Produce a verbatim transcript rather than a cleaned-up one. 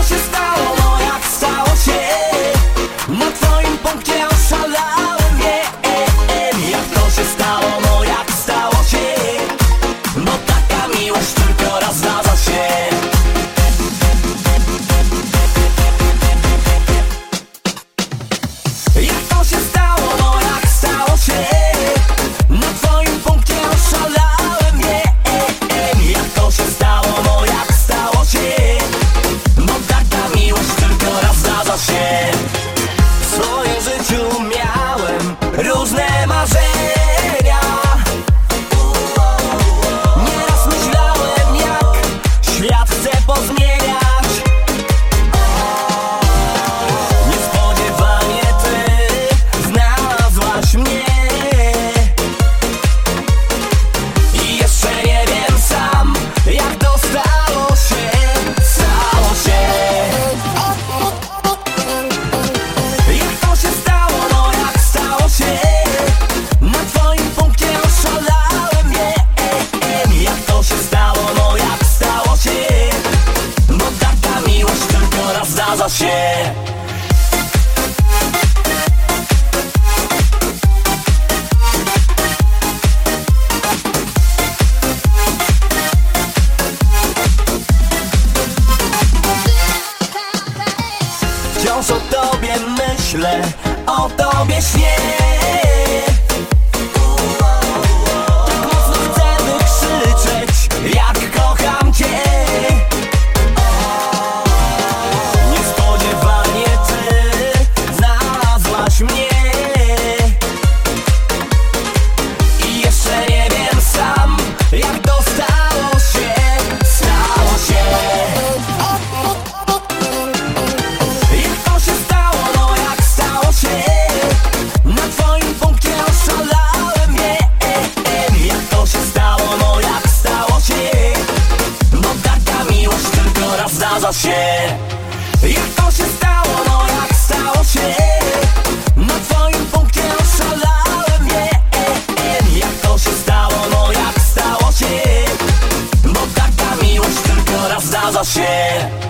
się stało, no jak stało się? Na twoim punkcie oszalałem, wiem. Jak to się stało, no jak stało się? Bo taka miłość tylko raz zdarza się. Jak to się stało, no jak stało się? Na twoim punkcie oszalałem, wiem. Jak to się stało, no jak stało się? Bo taka miłość tylko raz zdarza się. W swoim życiu miałem różne marzenia. Nieraz myślałem, jak świat chcę pozmieniać. Niespodziewanie ty znalazłaś mnie. I jeszcze nie wiem sam, jak to stało się, stało się. Jak to się stało, no jak stało się? Na twoim punkcie oszalałem, wiem. Jak to się stało, no jak stało się? Bo taka miłość tylko raz zdarza się. Wciąż o tobie myślę, o tobie śnię. Tak mocno chcę wykrzyczeć, jak kocham cię. Niespodziewanie ty znalazłaś mnie. I jeszcze nie wiem sam, jak to stało się, stało się. Jak to się stało, no jak stało się? Na twoim punkcie oszalałem, wiem. Jak to się stało, no jak stało się? Bo taka miłość tylko raz zdarza się. Jak to się stało, no jak stało się? Na twoim punkcie oszalałem, wiem. Jak to się stało, no jak stało się? Bo taka miłość tylko raz zdarza się.